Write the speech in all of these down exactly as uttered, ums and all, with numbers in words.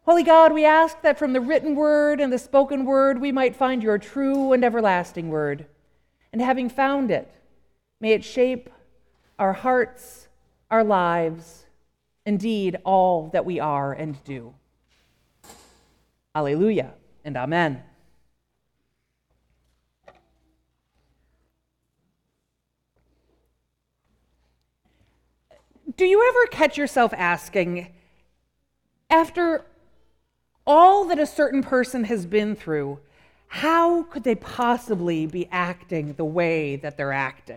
Holy God, we ask that from the written word and the spoken word we might find your true and everlasting word. And having found it, may it shape our hearts, our lives, indeed all that we are and do. Alleluia and amen. Do you ever catch yourself asking, after all that a certain person has been through, how could they possibly be acting the way that they're acting?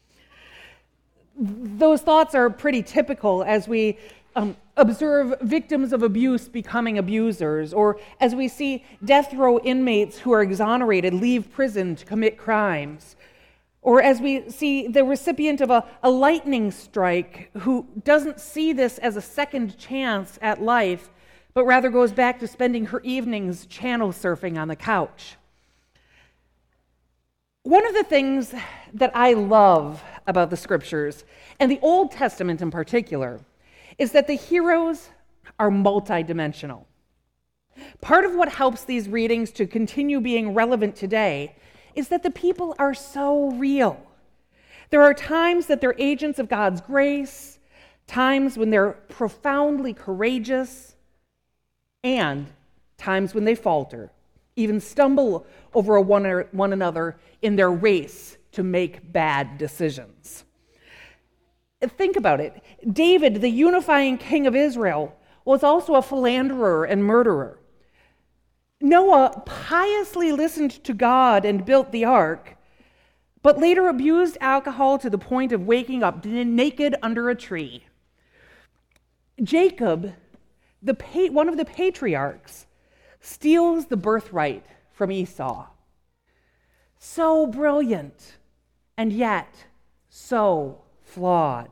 Those thoughts are pretty typical as we um, observe victims of abuse becoming abusers, or as we see death row inmates who are exonerated leave prison to commit crimes, or as we see the recipient of a, a lightning strike who doesn't see this as a second chance at life, but rather goes back to spending her evenings channel surfing on the couch. One of the things that I love about the scriptures, and the Old Testament in particular, is that the heroes are multidimensional. Part of what helps these readings to continue being relevant today is that the people are so real. There are times that they're agents of God's grace, times when they're profoundly courageous, and times when they falter, even stumble over one, or one another in their race to make bad decisions. Think about it. David, the unifying king of Israel, was also a philanderer and murderer. Noah piously listened to God and built the ark, but later abused alcohol to the point of waking up naked under a tree. Jacob, the pa- one of the patriarchs, steals the birthright from Esau. So brilliant, and yet so flawed.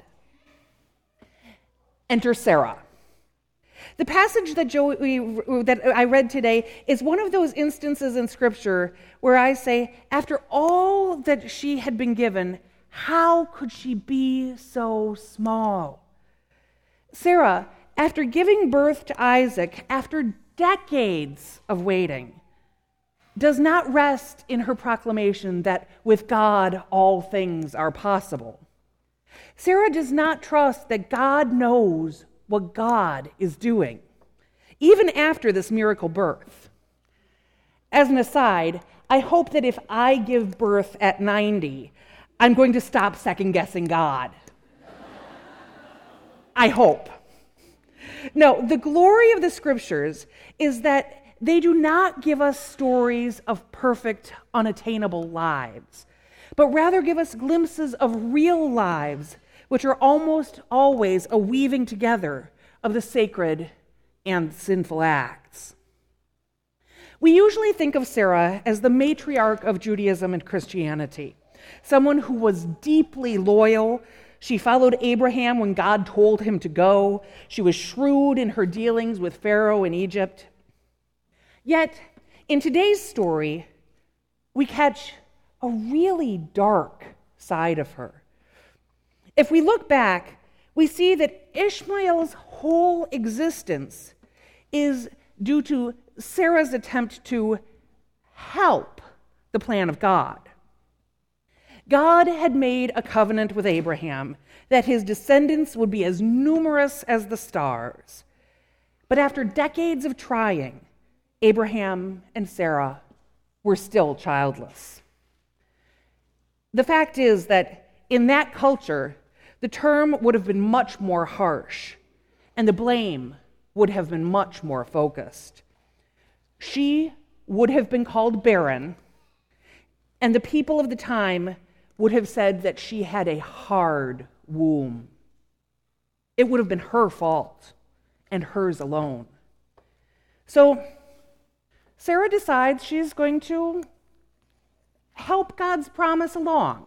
Enter Sarah. The passage that, Joey, that I read today is one of those instances in Scripture where I say, after all that she had been given, how could she be so small? Sarah, after giving birth to Isaac, after decades of waiting, does not rest in her proclamation that with God all things are possible. Sarah does not trust that God knows what God is doing, even after this miracle birth. As an aside, I hope that if I give birth at ninety, I'm going to stop second-guessing God. I hope. No, the glory of the Scriptures is that they do not give us stories of perfect, unattainable lives, but rather give us glimpses of real lives, which are almost always a weaving together of the sacred and sinful acts. We usually think of Sarah as the matriarch of Judaism and Christianity, someone who was deeply loyal. She followed Abraham when God told him to go. She was shrewd in her dealings with Pharaoh in Egypt. Yet, in today's story, we catch a really dark side of her. If we look back, we see that Ishmael's whole existence is due to Sarah's attempt to help the plan of God. God had made a covenant with Abraham that his descendants would be as numerous as the stars. But after decades of trying, Abraham and Sarah were still childless. The fact is that in that culture, the term would have been much more harsh, and the blame would have been much more focused. She would have been called barren, and the people of the time would have said that she had a hard womb. It would have been her fault, and hers alone. So, Sarah decides she's going to help God's promise along.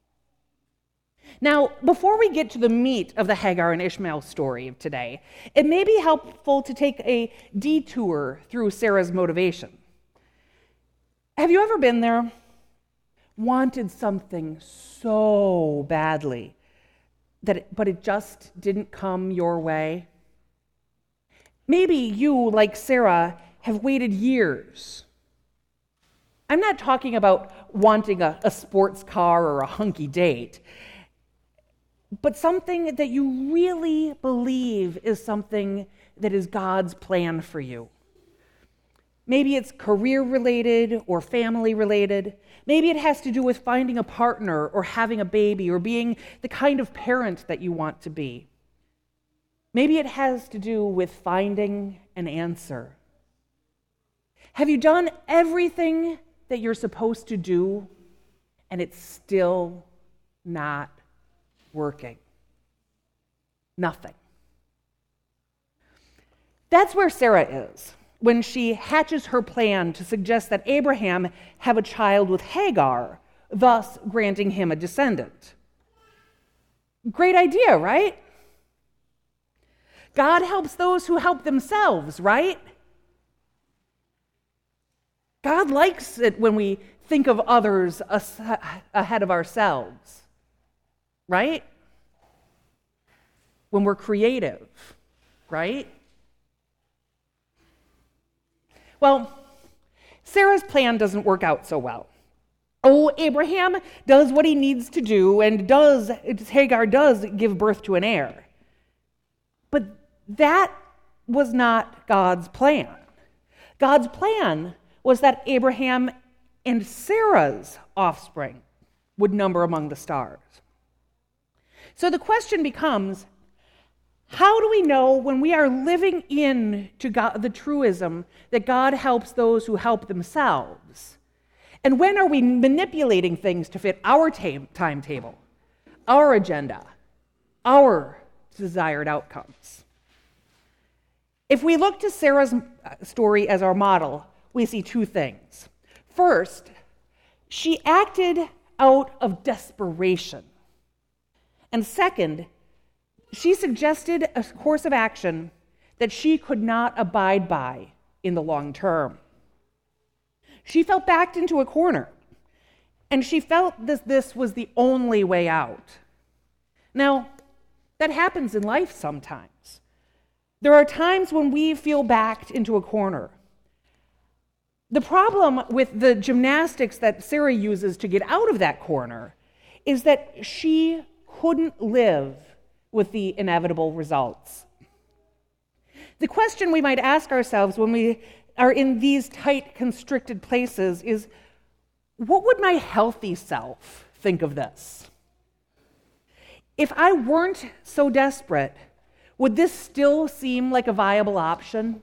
Now, before we get to the meat of the Hagar and Ishmael story of today, it may be helpful to take a detour through Sarah's motivation. Have you ever been there? Wanted something so badly, that it, but it just didn't come your way? Maybe you, like Sarah, have waited years. I'm not talking about wanting a, a sports car or a hunky date, but something that you really believe is something that is God's plan for you. Maybe it's career-related or family-related. Maybe it has to do with finding a partner or having a baby or being the kind of parent that you want to be. Maybe it has to do with finding an answer. Have you done everything that you're supposed to do, and it's still not working? Nothing. That's where Sarah is when she hatches her plan to suggest that Abraham have a child with Hagar, thus granting him a descendant. Great idea, right? God helps those who help themselves, right? God likes it when we think of others ahead of ourselves, right? When we're creative, right? Well, Sarah's plan doesn't work out so well. Oh, Abraham does what he needs to do, and does Hagar does give birth to an heir. But that was not God's plan. God's plan was that Abraham and Sarah's offspring would number among the stars. So the question becomes, how do we know when we are living into God, the truism that God helps those who help themselves? And when are we manipulating things to fit our tam- timetable, our agenda, our desired outcomes? If we look to Sarah's story as our model, we see two things. First, she acted out of desperation. And second, she suggested a course of action that she could not abide by in the long term. She felt backed into a corner, and she felt that this was the only way out. Now, that happens in life sometimes. There are times when we feel backed into a corner. The problem with the gymnastics that Sarah uses to get out of that corner is that she couldn't live with the inevitable results. The question we might ask ourselves when we are in these tight, constricted places is, what would my healthy self think of this? If I weren't so desperate, would this still seem like a viable option?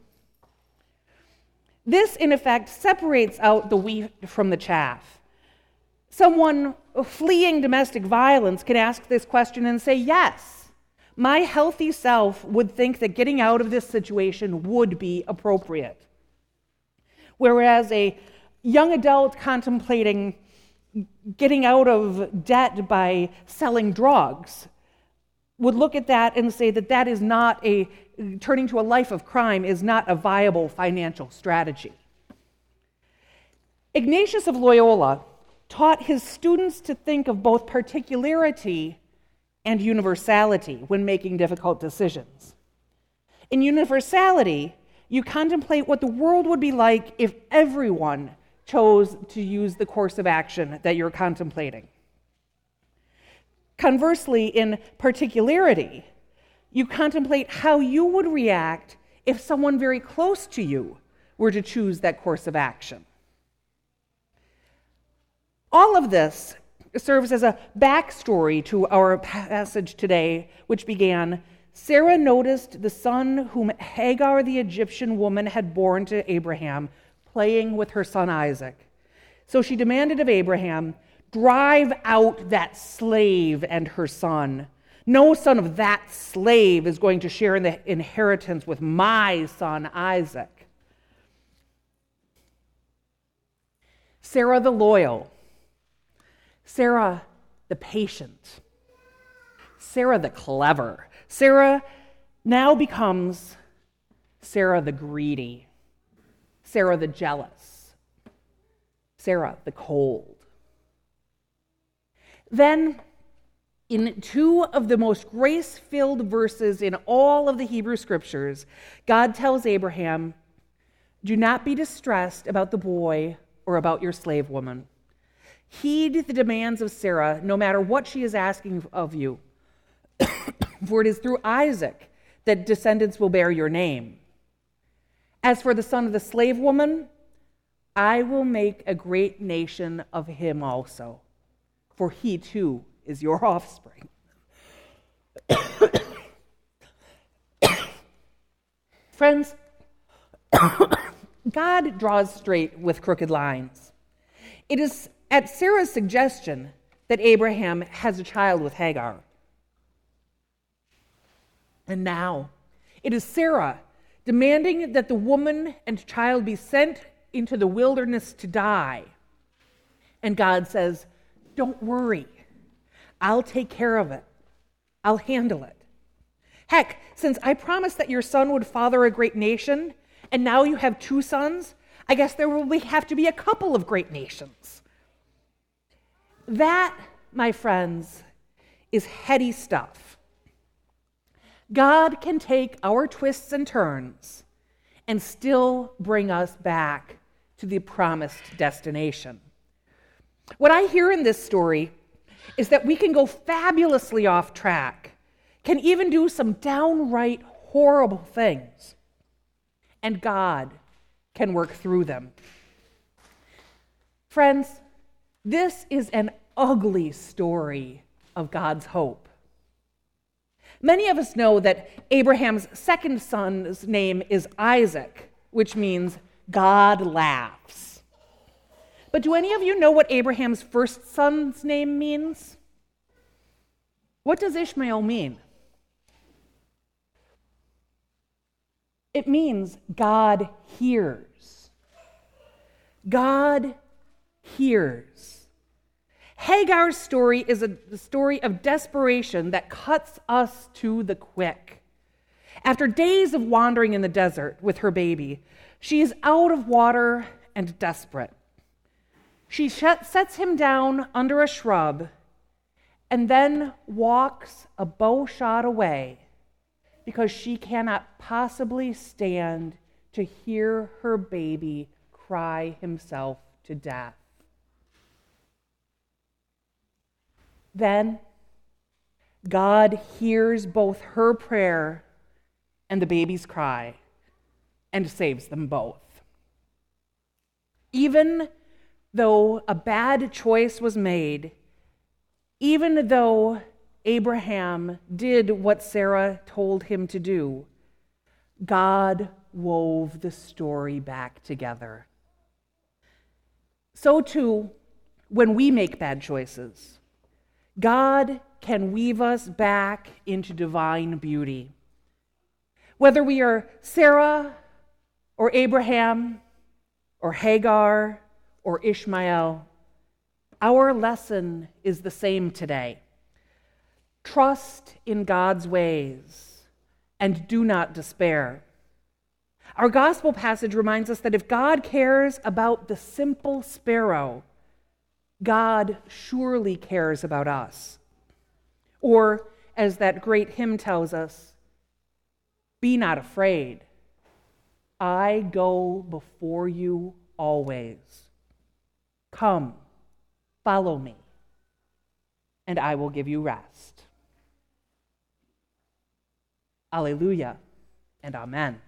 This, in effect, separates out the wheat from the chaff. Someone fleeing domestic violence can ask this question and say, yes, my healthy self would think that getting out of this situation would be appropriate. Whereas a young adult contemplating getting out of debt by selling drugs would look at that and say that that is not a, turning to a life of crime is not a viable financial strategy. Ignatius of Loyola taught his students to think of both particularity and universality when making difficult decisions. In universality, you contemplate what the world would be like if everyone chose to use the course of action that you're contemplating. Conversely, in particularity, you contemplate how you would react if someone very close to you were to choose that course of action. All of this serves as a backstory to our passage today, which began, Sarah noticed the son whom Hagar the Egyptian woman had borne to Abraham playing with her son Isaac. So she demanded of Abraham, drive out that slave and her son. No son of that slave is going to share in the inheritance with my son Isaac. Sarah the loyal, Sarah the patient, Sarah the clever. Sarah now becomes Sarah the greedy, Sarah the jealous, Sarah the cold. Then In two of the most grace-filled verses in all of the Hebrew Scriptures, God tells Abraham, "Do not be distressed about the boy or about your slave woman. Heed the demands of Sarah, no matter what she is asking of you. For it is through Isaac that descendants will bear your name. As for the son of the slave woman, I will make a great nation of him also, for he too is your offspring." Friends, God draws straight with crooked lines. It is at Sarah's suggestion that Abraham has a child with Hagar. And now, it is Sarah demanding that the woman and child be sent into the wilderness to die. And God says, "Don't worry. I'll take care of it. I'll handle it. Heck, since I promised that your son would father a great nation, and now you have two sons, I guess there will have to be a couple of great nations." That, my friends, is heady stuff. God can take our twists and turns and still bring us back to the promised destination. What I hear in this story is that we can go fabulously off track, can even do some downright horrible things, and God can work through them. Friends, this is an ugly story of God's hope. Many of us know that Abraham's second son's name is Isaac, which means God laughs. But do any of you know what Abraham's first son's name means? What does Ishmael mean? It means God hears. God hears. Hagar's story is a story of desperation that cuts us to the quick. After days of wandering in the desert with her baby, she is out of water and desperate. She sets him down under a shrub and then walks a bow shot away because she cannot possibly stand to hear her baby cry himself to death. Then God hears both her prayer and the baby's cry and saves them both. Even though a bad choice was made, even though Abraham did what Sarah told him to do, God wove the story back together. So too, when we make bad choices, God can weave us back into divine beauty. Whether we are Sarah or Abraham or Hagar or Ishmael, our lesson is the same today. Trust in God's ways and do not despair. Our gospel passage reminds us that if God cares about the simple sparrow, God surely cares about us. Or, as that great hymn tells us, "Be not afraid. I go before you always. Come, follow me, and I will give you rest." Alleluia and amen.